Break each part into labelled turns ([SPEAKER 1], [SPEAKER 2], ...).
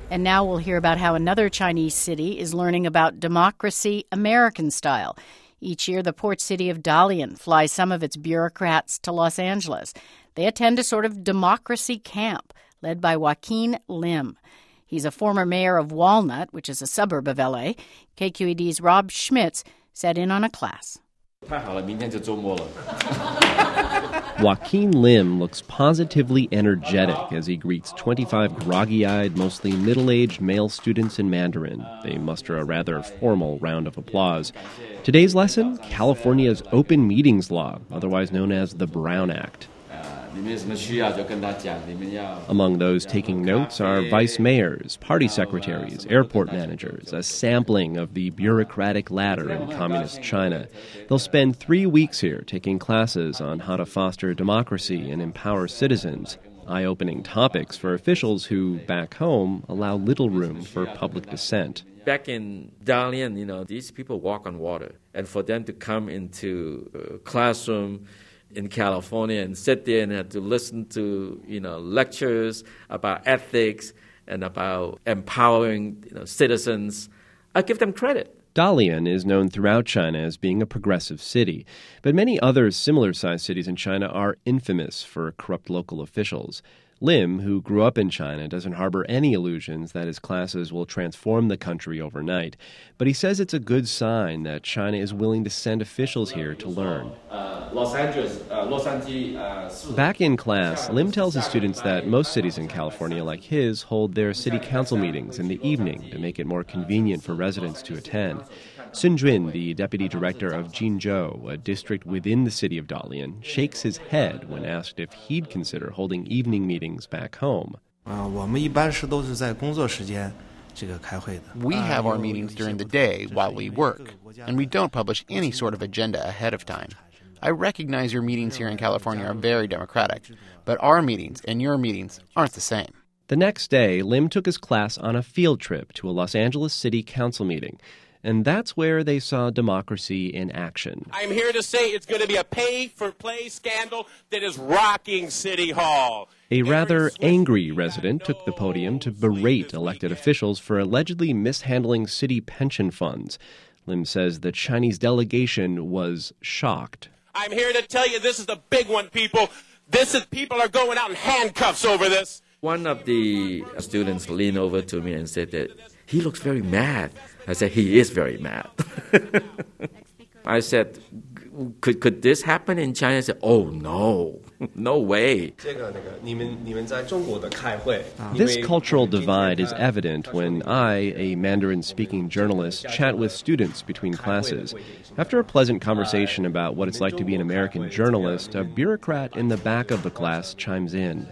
[SPEAKER 1] And now we'll hear about how another Chinese city is learning about democracy American style. Each year, the port city of Dalian flies some of its bureaucrats to Los Angeles. They attend a sort of democracy camp led by Joaquin Lim. He's a former mayor of Walnut, which is a suburb of L.A. KQED's Rob Schmitz sat in on a class.
[SPEAKER 2] Joaquin Lim looks positively energetic as he greets 25 groggy-eyed, mostly middle-aged male students in Mandarin. They muster a rather formal round of applause. Today's lesson, California's Open Meetings Law, otherwise known as the Brown Act. Among those taking notes are vice mayors, party secretaries, airport managers, a sampling of the bureaucratic ladder in communist China. They'll spend 3 weeks here taking classes on how to foster democracy and empower citizens, eye-opening topics for officials who, back home, allow little room for public dissent.
[SPEAKER 3] Back in Dalian, these people walk on water. And for them to come into a classroom in California and sit there and have to listen to, lectures about ethics and about empowering, citizens, I give them credit.
[SPEAKER 2] Dalian is known throughout China as being a progressive city, but many other similar-sized cities in China are infamous for corrupt local officials. Lim, who grew up in China, doesn't harbor any illusions that his classes will transform the country overnight. But he says it's a good sign that China is willing to send officials here to learn. Back in class, Lim tells his students that most cities in California, like his, hold their city council meetings in the evening to make it more convenient for residents to attend. Sun Jun, the deputy director of Jinzhou, a district within the city of Dalian, shakes his head when asked if he'd consider holding evening meetings back home.
[SPEAKER 4] We
[SPEAKER 5] have our meetings during the day while we work, and we don't publish any sort of agenda ahead of time. I recognize your meetings here in California are very democratic, but our meetings and your meetings aren't the same.
[SPEAKER 2] The next day, Lim took his class on a field trip to a Los Angeles City Council meeting. And that's where they saw democracy in action.
[SPEAKER 6] I'm here to say it's going to be a pay-for-play scandal that is rocking City Hall.
[SPEAKER 2] A rather angry resident took the podium to berate elected officials for allegedly mishandling city pension funds. Lim says the Chinese delegation was shocked.
[SPEAKER 6] I'm here to tell you this is the big one, people. People are going out in handcuffs over this.
[SPEAKER 3] One of the students leaned over to me and said that he looks very mad. I said, he is very mad. I said, could this happen in China? I said, oh, no, no way.
[SPEAKER 2] This cultural divide is evident when I, a Mandarin-speaking journalist, chat with students between classes. After a pleasant conversation about what it's like to be an American journalist, a bureaucrat in the back of the class chimes in.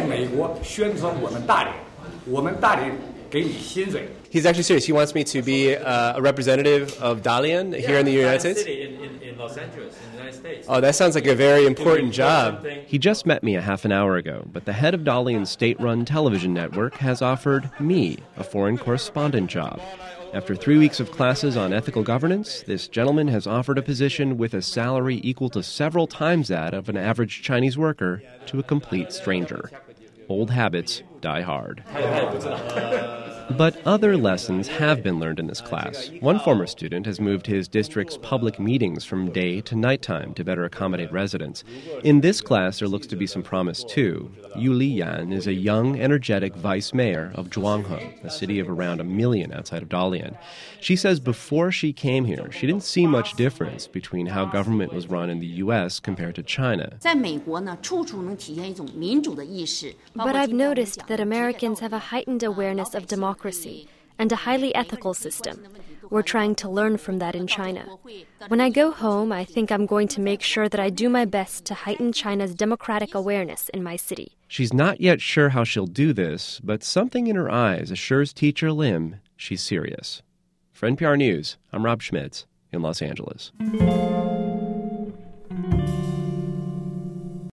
[SPEAKER 7] He's actually serious. He wants me to be a representative of Dalian here in the United States?
[SPEAKER 3] In Los Angeles, in the United States.
[SPEAKER 7] Oh, that sounds like a very important job.
[SPEAKER 2] He just met me a half an hour ago, but the head of Dalian's state-run television network has offered me a foreign correspondent job. After 3 weeks of classes on ethical governance, this gentleman has offered a position with a salary equal to several times that of an average Chinese worker to a complete stranger. Old habits die hard. But other lessons have been learned in this class. One former student has moved his district's public meetings from day to nighttime to better accommodate residents. In this class, there looks to be some promise, too. Yu Liyan is a young, energetic vice mayor of Zhuanghe, a city of around 1 million outside of Dalian. She says before she came here, she didn't see much difference between how government was run in the U.S. compared to China.
[SPEAKER 8] But I've noticed that Americans have a heightened awareness of democracy and a highly ethical system. We're trying to learn from that in China. When I go home, I think I'm going to make sure that I do my best to heighten China's democratic awareness in my city.
[SPEAKER 2] She's not yet sure how she'll do this, but something in her eyes assures teacher Lim she's serious. For NPR News, I'm Rob Schmitz in Los Angeles.